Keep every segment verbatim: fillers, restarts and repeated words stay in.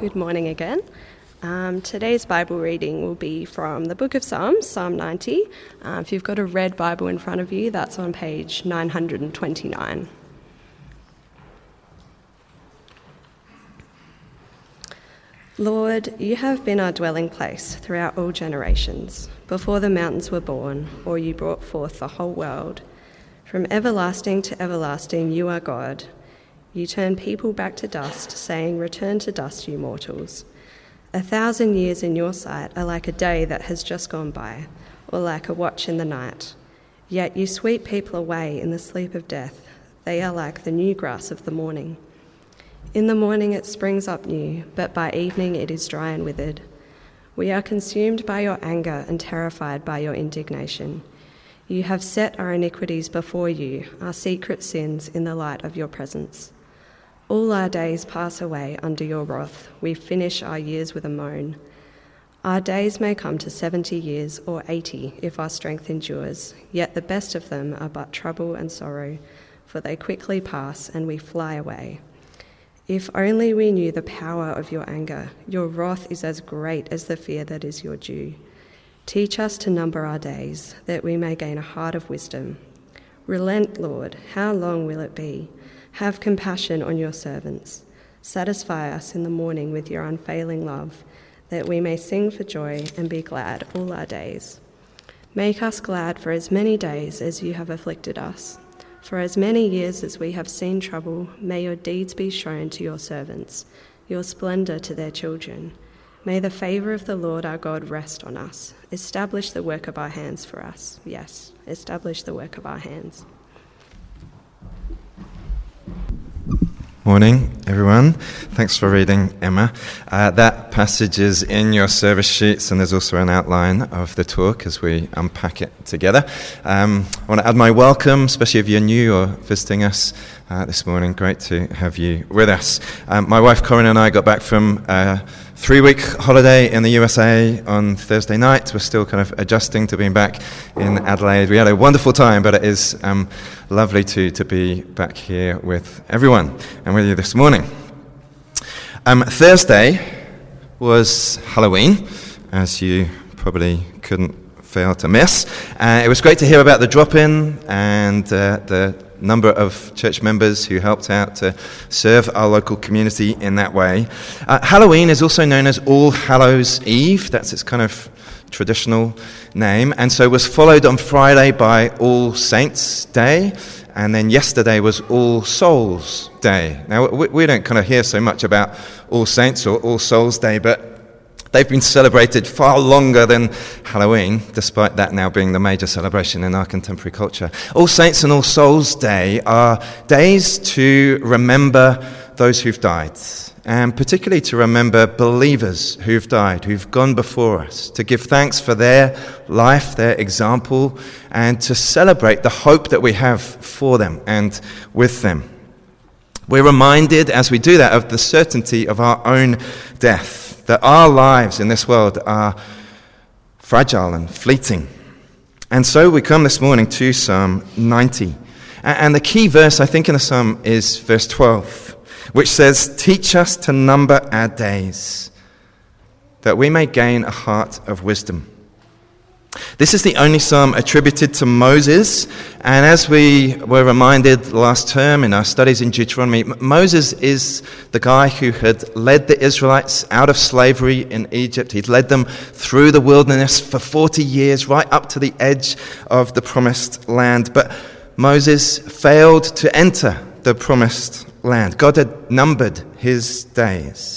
Good morning again. Um, today's Bible reading will be from the book of Psalms, Psalm ninety. Uh, if you've got a red Bible in front of you, that's on page nine hundred twenty-nine. Lord, you have been our dwelling place throughout all generations. Before the mountains were born, or you brought forth the whole world. From everlasting to everlasting, you are God. You turn people back to dust, saying, "Return to dust, you mortals." A thousand years in your sight are like a day that has just gone by, or like a watch in the night. Yet you sweep people away in the sleep of death. They are like the new grass of the morning. In the morning it springs up new, but by evening it is dry and withered. We are consumed by your anger and terrified by your indignation. You have set our iniquities before you, our secret sins in the light of your presence. All our days pass away under your wrath. We finish our years with a moan. Our days may come to seventy years or eighty if our strength endures, yet the best of them are but trouble and sorrow, for they quickly pass and we fly away. If only we knew the power of your anger. Your wrath is as great as the fear that is your due. Teach us to number our days, that we may gain a heart of wisdom. Relent, Lord, how long will it be? Have compassion on your servants. Satisfy us in the morning with your unfailing love, that we may sing for joy and be glad all our days. Make us glad for as many days as you have afflicted us. For as many years as we have seen trouble, may your deeds be shown to your servants, your splendour to their children. May the favour of the Lord our God rest on us. Establish the work of our hands for us. Yes, establish the work of our hands. Morning, everyone. Thanks for reading, Emma. Uh, that passage is in your service sheets, and there's also an outline of the talk as we unpack it together. Um, I want to add my welcome, especially if you're new or visiting us uh, this morning. Great to have you with us. Um, my wife Corinne and I got back from a three-week holiday in the U S A on Thursday night. We're still kind of adjusting to being back in Adelaide. We had a wonderful time, but it is um, lovely to, to be back here with everyone and with you this morning. Um, Thursday was Halloween, as you probably couldn't fail to miss. Uh, it was great to hear about the drop-in and uh, the number of church members who helped out to serve our local community in that way. Uh, Halloween is also known as All Hallows Eve. That's its kind of traditional name, and so was followed on Friday by All Saints Day, and then yesterday was All Souls Day. Now, we, we don't kind of hear so much about All Saints or All Souls Day, but they've been celebrated far longer than Halloween, despite that now being the major celebration in our contemporary culture. All Saints and All Souls Day are days to remember those who've died, and particularly to remember believers who've died, who've gone before us, to give thanks for their life, their example, and to celebrate the hope that we have for them and with them. We're reminded as we do that of the certainty of our own death, that our lives in this world are fragile and fleeting. And so we come this morning to Psalm ninety. And the key verse, I think, in the psalm is verse twelve, which says, "Teach us to number our days, that we may gain a heart of wisdom." This is the only psalm attributed to Moses, and as we were reminded last term in our studies in Deuteronomy, Moses is the guy who had led the Israelites out of slavery in Egypt. He'd led them through the wilderness for forty years, right up to the edge of the promised land. But Moses failed to enter the promised land. God had numbered his days.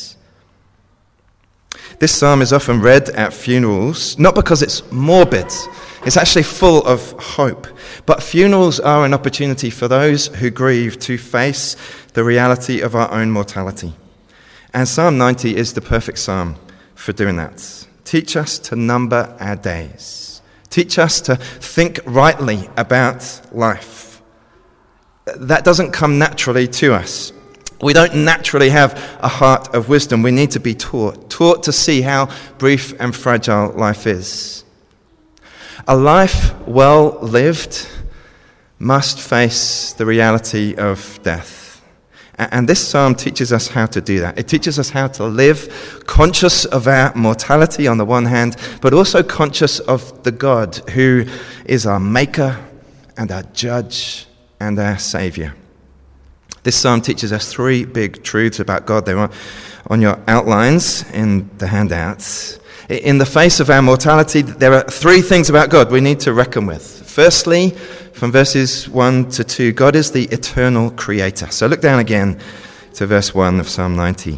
This psalm is often read at funerals, not because it's morbid, it's actually full of hope. But funerals are an opportunity for those who grieve to face the reality of our own mortality. And Psalm ninety is the perfect psalm for doing that. Teach us to number our days. Teach us to think rightly about life. That doesn't come naturally to us. We don't naturally have a heart of wisdom. We need to be taught, taught to see how brief and fragile life is. A life well lived must face the reality of death. And this psalm teaches us how to do that. It teaches us how to live conscious of our mortality on the one hand, but also conscious of the God who is our maker and our judge and our savior. This psalm teaches us three big truths about God. They're on your outlines in the handouts. In the face of our mortality, there are three things about God we need to reckon with. Firstly, from verses one to two, God is the eternal creator. So look down again to verse one of Psalm ninety.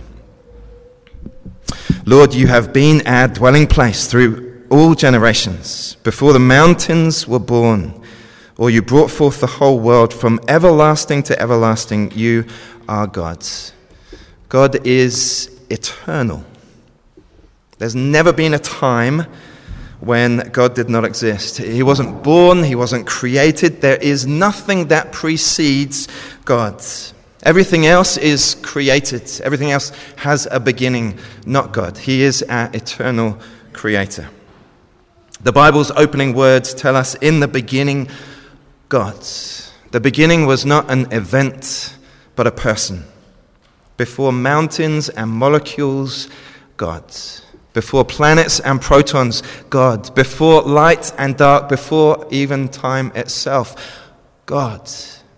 Lord, you have been our dwelling place through all generations. Before the mountains were born, or you brought forth the whole world, from everlasting to everlasting, you are God. God is eternal. There's never been a time when God did not exist. He wasn't born, he wasn't created. There is nothing that precedes God. Everything else is created. Everything else has a beginning, not God. He is our eternal creator. The Bible's opening words tell us, in the beginning, God. The beginning was not an event, but a person. Before mountains and molecules, God. Before planets and protons, God. Before light and dark, before even time itself, God.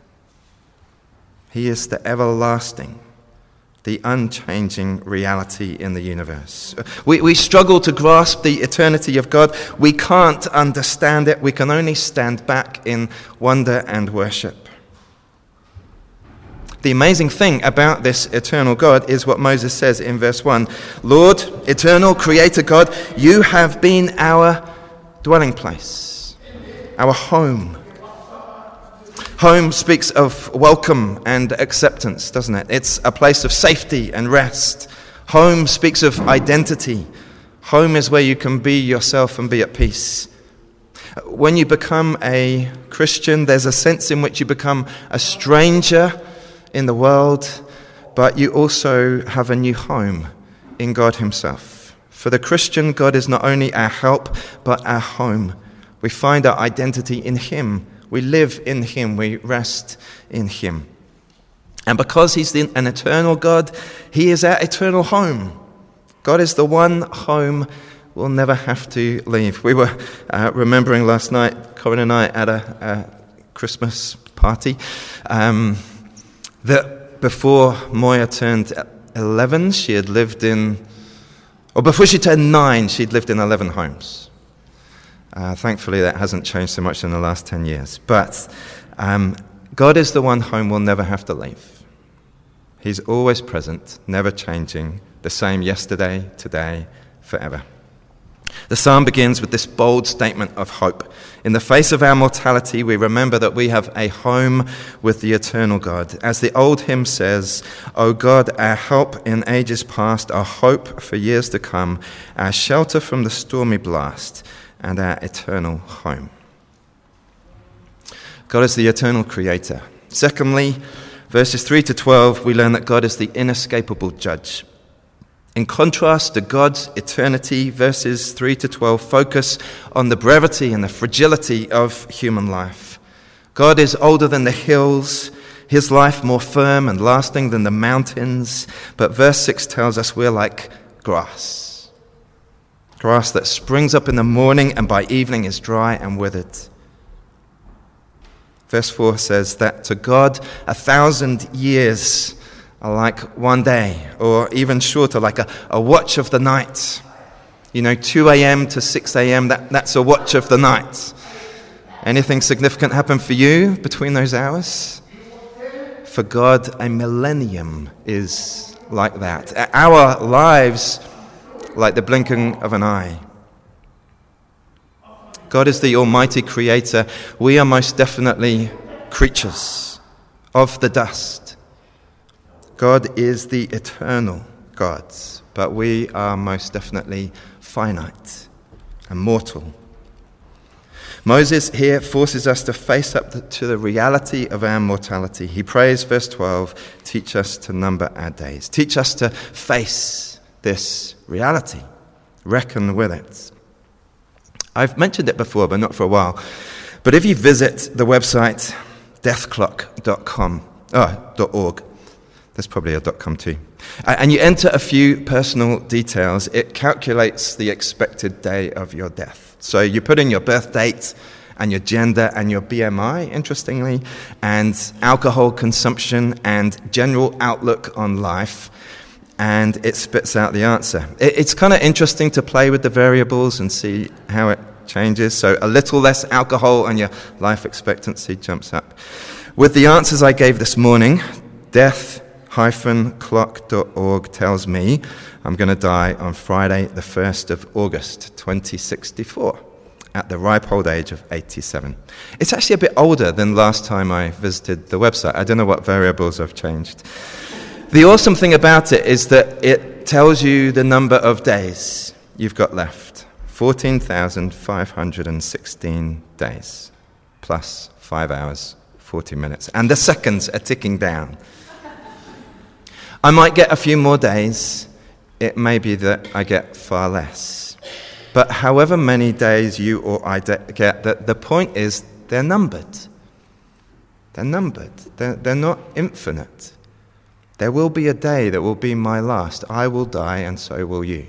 He is the everlasting, the unchanging reality in the universe. We, we struggle to grasp the eternity of God. We can't understand it. We can only stand back in wonder and worship. The amazing thing about this eternal God is what Moses says in verse one. Lord, eternal creator God, you have been our dwelling place, our home. Home speaks of welcome and acceptance, doesn't it? It's a place of safety and rest. Home speaks of identity. Home is where you can be yourself and be at peace. When you become a Christian, there's a sense in which you become a stranger in the world, but you also have a new home in God himself. For the Christian, God is not only our help, but our home. We find our identity in him. We live in him. We rest in him. And because he's an eternal God, he is our eternal home. God is the one home we'll never have to leave. We were uh, remembering last night, Corinne and I, at a, a Christmas party, um, that before Moya turned eleven, she had lived in, or before she turned nine, she'd lived in eleven homes. Uh, thankfully, that hasn't changed so much in the last ten years. But um, God is the one home we'll never have to leave. He's always present, never changing, the same yesterday, today, forever. The psalm begins with this bold statement of hope. In the face of our mortality, we remember that we have a home with the eternal God. As the old hymn says, O God, our help in ages past, our hope for years to come, our shelter from the stormy blast, and our eternal home. God is the eternal creator. Secondly, verses three to twelve, we learn that God is the inescapable judge. In contrast to God's eternity, verses three to twelve focus on the brevity and the fragility of human life. God is older than the hills, his life more firm and lasting than the mountains, but verse six tells us we're like grass. Grass that springs up in the morning and by evening is dry and withered. Verse four says that to God a thousand years are like one day, or even shorter, like a, a watch of the night. You know, two a.m. to six a.m., that, that's a watch of the night. Anything significant happen for you between those hours? For God, a millennium is like that. Our lives, like the blinking of an eye. God is the almighty creator. We are most definitely creatures of the dust. God is the eternal God, but we are most definitely finite and mortal. Moses here forces us to face up to the reality of our mortality. He prays, verse twelve, teach us to number our days. Teach us to face this reality. Reckon with it. I've mentioned it before, but not for a while. But if you visit the website death clock dot com, oh, .org, There's probably a .com too. And you enter a few personal details. It calculates the expected day of your death. So you put in your birth date and your gender and your B M I, interestingly, and alcohol consumption and general outlook on life, and it spits out the answer. It's kind of interesting to play with the variables and see how it changes. So a little less alcohol and your life expectancy jumps up. With the answers I gave this morning, death clock dot org tells me I'm going to die on Friday, the first of August, twenty sixty-four, at the ripe old age of eighty-seven. It's actually a bit older than last time I visited the website. I don't know what variables I've changed. The awesome thing about it is that it tells you the number of days you've got left. fourteen thousand five hundred sixteen days, plus five hours, forty minutes. And the seconds are ticking down. I might get a few more days. It may be that I get far less. But however many days you or I de- get, the, the point is they're numbered. They're numbered. They're, they're not infinite. There will be a day that will be my last. I will die, and so will you.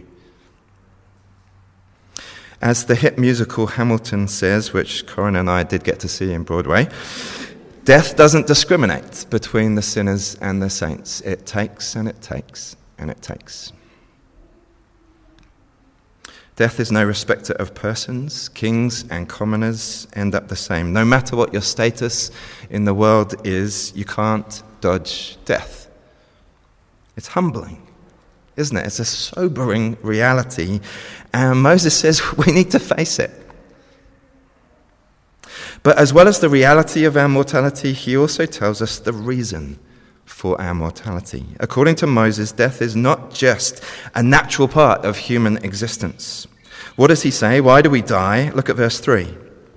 As the hit musical Hamilton says, which Corinne and I did get to see in Broadway, death doesn't discriminate between the sinners and the saints. It takes and it takes and it takes. Death is no respecter of persons. Kings and commoners end up the same. No matter what your status in the world is, you can't dodge death. It's humbling, isn't it? It's a sobering reality. And Moses says we need to face it. But as well as the reality of our mortality, he also tells us the reason for our mortality. According to Moses, death is not just a natural part of human existence. What does he say? Why do we die? Look at verse three.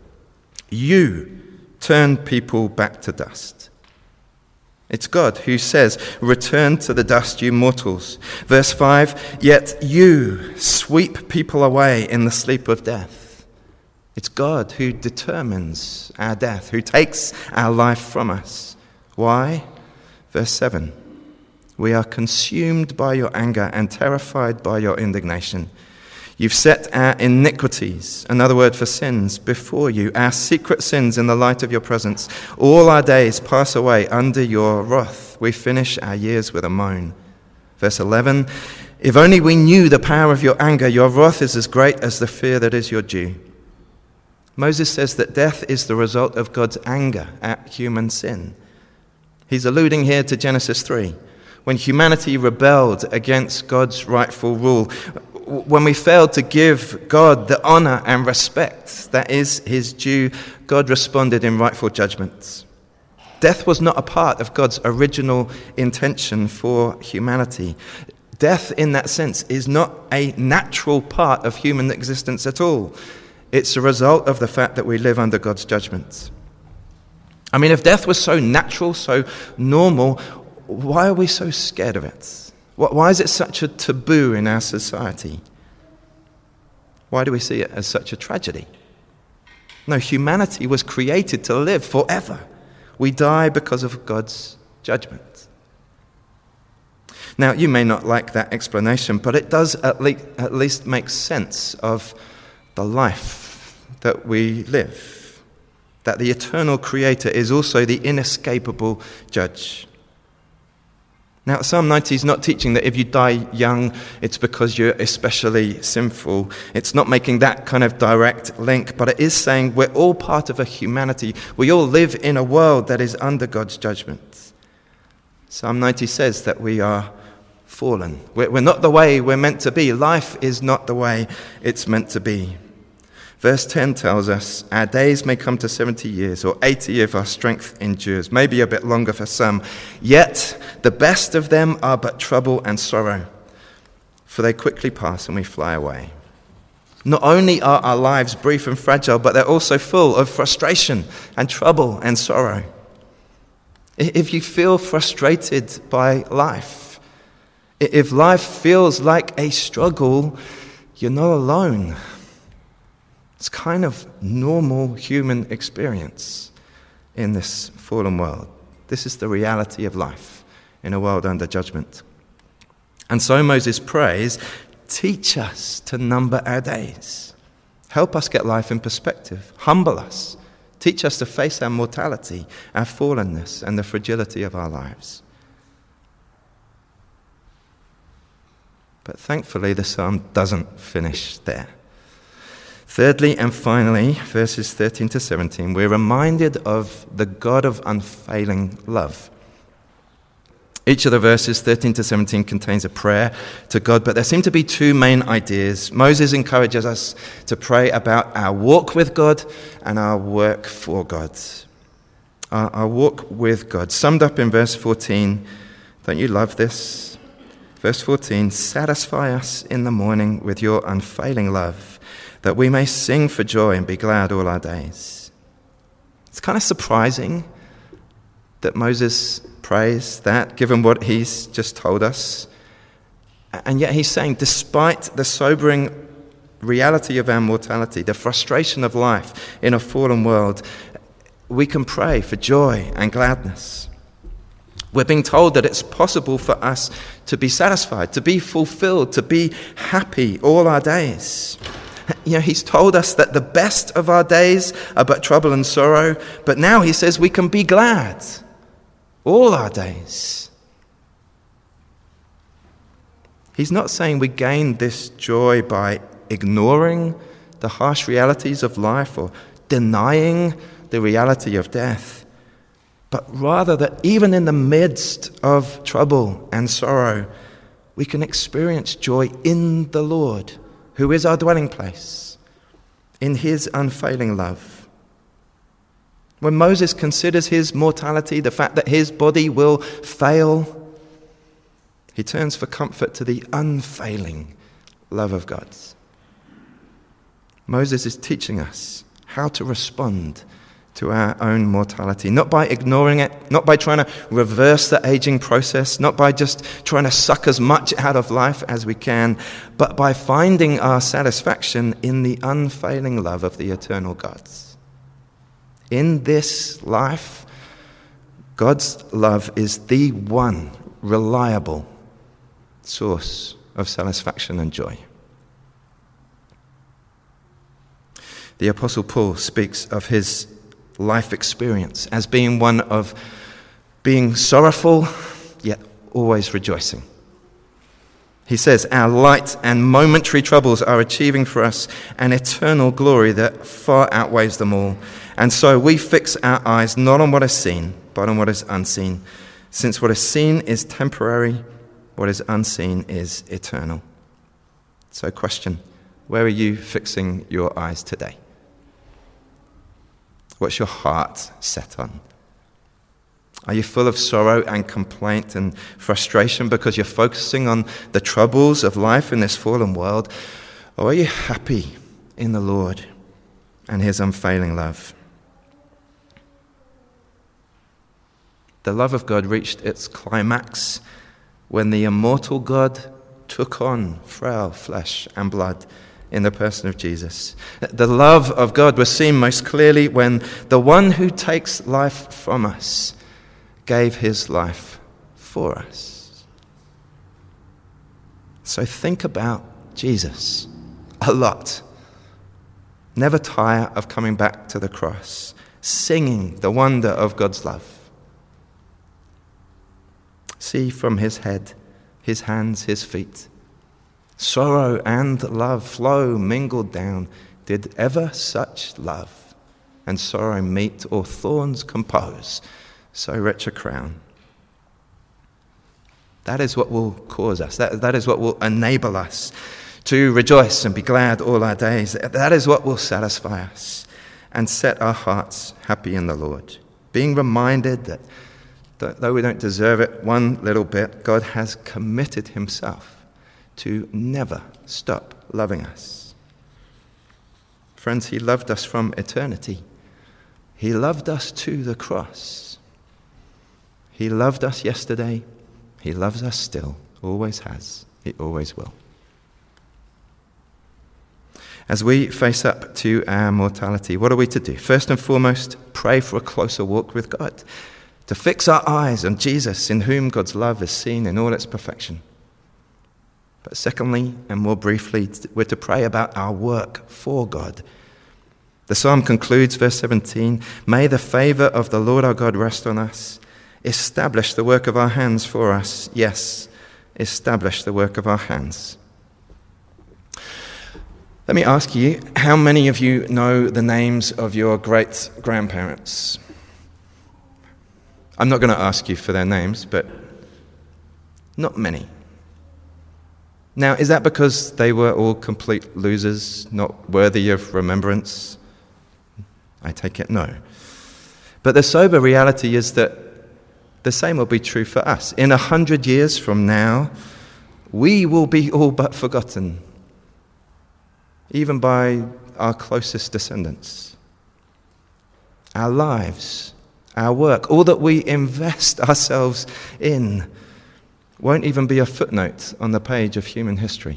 You turn people back to dust. It's God who says, return to the dust, you mortals. Verse five, yet you sweep people away in the sleep of death. It's God who determines our death, who takes our life from us. Why? Verse seven, we are consumed by your anger and terrified by your indignation. You've set our iniquities, another word for sins, before you, our secret sins in the light of your presence. All our days pass away under your wrath. We finish our years with a moan. Verse eleven, if only we knew the power of your anger, your wrath is as great as the fear that is your due. Moses says that death is the result of God's anger at human sin. He's alluding here to Genesis three, when humanity rebelled against God's rightful rule, when we failed to give God the honor and respect that is his due. God responded in rightful judgments. Death was not a part of God's original intention for humanity. Death, in that sense, is not a natural part of human existence at all. It's a result of the fact that we live under God's judgments. I mean, if death was so natural, so normal, why are we so scared of it? Why is it such a taboo in our society? Why do we see it as such a tragedy? No, humanity was created to live forever. We die because of God's judgment. Now, you may not like that explanation, but it does at least, at least make sense of the life that we live, that the eternal Creator is also the inescapable judge. Now, Psalm ninety is not teaching that if you die young, it's because you're especially sinful. It's not making that kind of direct link, but it is saying we're all part of a humanity. We all live in a world that is under God's judgment. Psalm ninety says that we are fallen. We're not the way we're meant to be. Life is not the way it's meant to be. Verse ten tells us, our days may come to seventy years, or eighty if our strength endures, maybe a bit longer for some. Yet the best of them are but trouble and sorrow, for they quickly pass and we fly away. Not only are our lives brief and fragile, but they're also full of frustration and trouble and sorrow. If you feel frustrated by life, if life feels like a struggle, you're not alone. It's kind of normal human experience in this fallen world. This is the reality of life in a world under judgment. And so Moses prays, teach us to number our days. Help us get life in perspective. Humble us. Teach us to face our mortality, our fallenness, and the fragility of our lives. But thankfully, the psalm doesn't finish there. Thirdly and finally, verses thirteen to seventeen, we're reminded of the God of unfailing love. Each of the verses, thirteen to seventeen, contains a prayer to God, but there seem to be two main ideas. Moses encourages us to pray about our walk with God and our work for God. Our, our walk with God, summed up in verse fourteen. Don't you love this? Verse fourteen, satisfy us in the morning with your unfailing love, that we may sing for joy and be glad all our days. It's kind of surprising that Moses prays that, given what he's just told us. And yet he's saying, despite the sobering reality of our mortality, the frustration of life in a fallen world, we can pray for joy and gladness. We're being told that it's possible for us to be satisfied, to be fulfilled, to be happy all our days. You know, he's told us that the best of our days are but trouble and sorrow, but now he says we can be glad all our days. He's not saying we gain this joy by ignoring the harsh realities of life or denying the reality of death, but rather that even in the midst of trouble and sorrow, we can experience joy in the Lord, who is our dwelling place, in his unfailing love. When Moses considers his mortality, the fact that his body will fail, he turns for comfort to the unfailing love of God. Moses is teaching us how to respond to our own mortality, not by ignoring it, not by trying to reverse the aging process, not by just trying to suck as much out of life as we can, but by finding our satisfaction in the unfailing love of the eternal God. In this life, God's love is the one reliable source of satisfaction and joy. The Apostle Paul speaks of his life experience as being one of being sorrowful, yet always rejoicing. He says, our light and momentary troubles are achieving for us an eternal glory that far outweighs them all. And so we fix our eyes not on what is seen, but on what is unseen, since what is seen is temporary, what is unseen is eternal. So question, where are you fixing your eyes today? What's your heart set on? Are you full of sorrow and complaint and frustration because you're focusing on the troubles of life in this fallen world? Or are you happy in the Lord and his unfailing love? The love of God reached its climax when the immortal God took on frail flesh and blood in the person of Jesus. The love of God was seen most clearly when the one who takes life from us gave his life for us. So think about Jesus a lot. Never tire of coming back to the cross, singing the wonder of God's love. See from his head, his hands, his feet, sorrow and love flow mingled down. Did ever such love and sorrow meet, or thorns compose so rich a crown? That is what will cause us. That, that is what will enable us to rejoice and be glad all our days. That is what will satisfy us and set our hearts happy in the Lord. Being reminded that though we don't deserve it one little bit, God has committed himself to never stop loving us. Friends, he loved us from eternity. He loved us to the cross. He loved us yesterday. He loves us still. Always has. He always will. As we face up to our mortality, what are we to do? First and foremost, pray for a closer walk with God. to fix our eyes on Jesus, in whom God's love is seen in all its perfection. But secondly, and more briefly, we're to pray about our work for God. The psalm concludes, verse seventeen, "May the favor of the Lord our God rest on us. Establish the work of our hands for us." Yes, establish the work of our hands. Let me ask you, how many of you know the names of your great-grandparents? I'm not going to ask you for their names, but not many. Now, is that because they were all complete losers, not worthy of remembrance? I take it no. But the sober reality is that the same will be true for us. In a hundred years from now, we will be all but forgotten, even by our closest descendants. Our lives, our work, all that we invest ourselves in won't even be a footnote on the page of human history.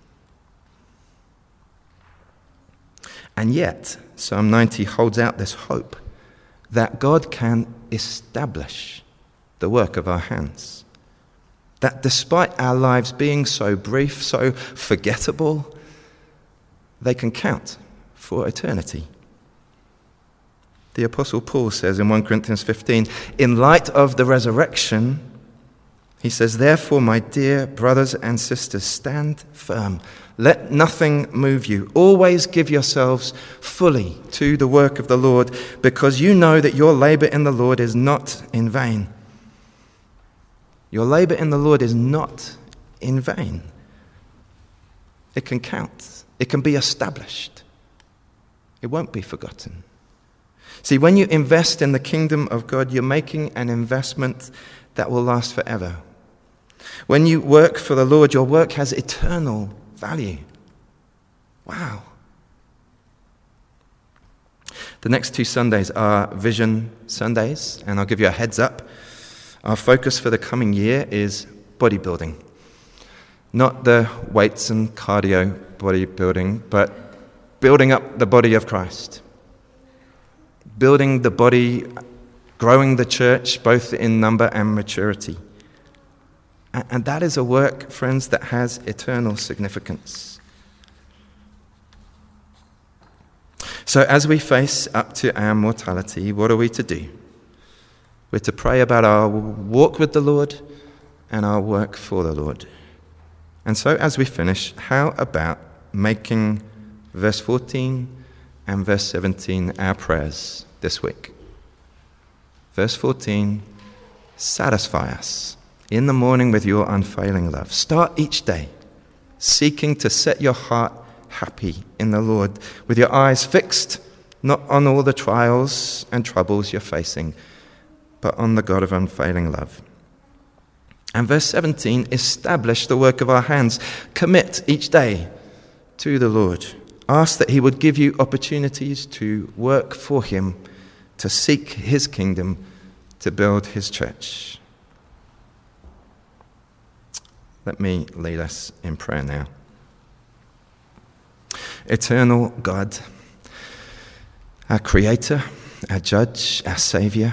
And yet, Psalm ninety holds out this hope that God can establish the work of our hands. That despite our lives being so brief, so forgettable, they can count for eternity. The Apostle Paul says in First Corinthians fifteen, in light of the resurrection, he says, "Therefore, my dear brothers and sisters, stand firm. Let nothing move you. Always give yourselves fully to the work of the Lord, because you know that your labor in the Lord is not in vain." Your labor in the Lord is not in vain. It can count. It can be established. It won't be forgotten. See, when you invest in the kingdom of God, you're making an investment that will last forever. When you work for the Lord, your work has eternal value. Wow. The next two Sundays are Vision Sundays, and I'll give you a heads up. Our focus for the coming year is bodybuilding. Not the weights and cardio bodybuilding, but building up the body of Christ. Building the body, growing the church, both in number and maturity. And that is a work, friends, that has eternal significance. So as we face up to our mortality, what are we to do? We're to pray about our walk with the Lord and our work for the Lord. And so as we finish, how about making verse fourteen and verse seventeen our prayers this week? Verse fourteen, satisfy us in the morning with your unfailing love. Start each day seeking to set your heart happy in the Lord, with your eyes fixed not on all the trials and troubles you're facing, but on the God of unfailing love. And verse seventeen, establish the work of our hands. Commit each day to the Lord. Ask that he would give you opportunities to work for him, to seek his kingdom, to build his church. Let me lead us in prayer now. Eternal God, our Creator, our Judge, our Saviour,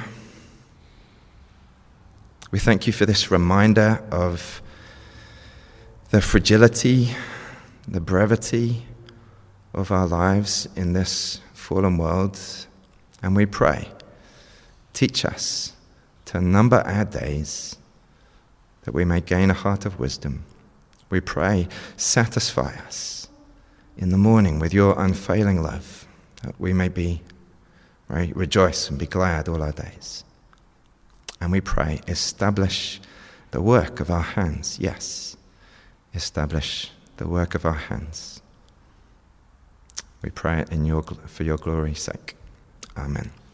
we thank you for this reminder of the fragility, the brevity of our lives in this fallen world. And we pray, teach us to number our days, that we may gain a heart of wisdom. We pray, satisfy us in the morning with your unfailing love, that we may be right, rejoice and be glad all our days. And we pray, establish the work of our hands. Yes, establish the work of our hands. We pray it in your, for your glory's sake. Amen.